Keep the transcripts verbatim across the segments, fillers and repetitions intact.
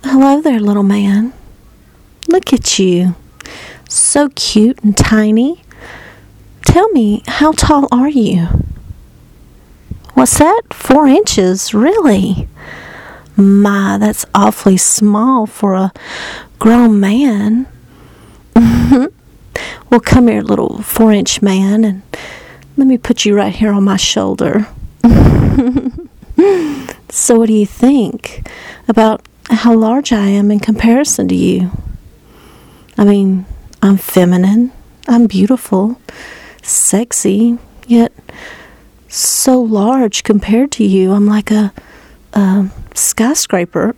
Hello there, little man. Look at you. So cute and tiny. Tell me, how tall are you? What's that? Four inches? Really? My, that's awfully small for a grown man. Well, come here, little four-inch man, and let me put you right here on my shoulder. So what do you think about how large I am in comparison to you? I mean, I'm feminine, I'm beautiful, sexy, yet so large compared to you. I'm like a, a skyscraper.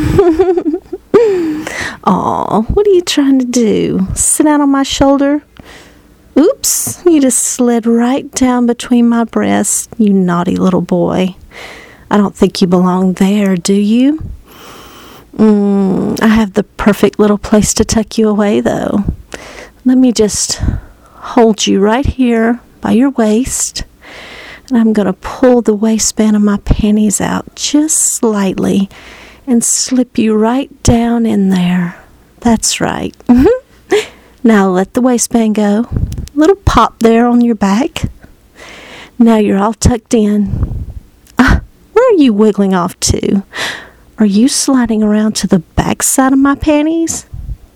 Aw, what are you trying to do? Sit down on my shoulder? Oops, you just slid right down between my breasts, you naughty little boy. I don't think you belong there, do you? Mm, I have the perfect little place to tuck you away, though. Let me just hold you right here by your waist, and I'm going to pull the waistband of my panties out just slightly and slip you right down in there. That's right. Now let the waistband go. A little pop there on your back. Now you're all tucked in. Ah, where are you wiggling off to? Are you sliding around to the back side of my panties?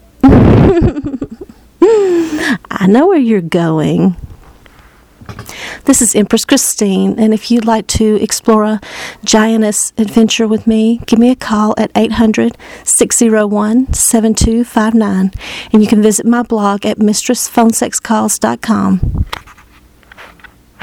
I know where you're going. This is Empress Christine, and if you'd like to explore a giantess adventure with me, give me a call at eight hundred, six oh one, seven two five nine, and you can visit my blog at mistress phone sex calls dot com.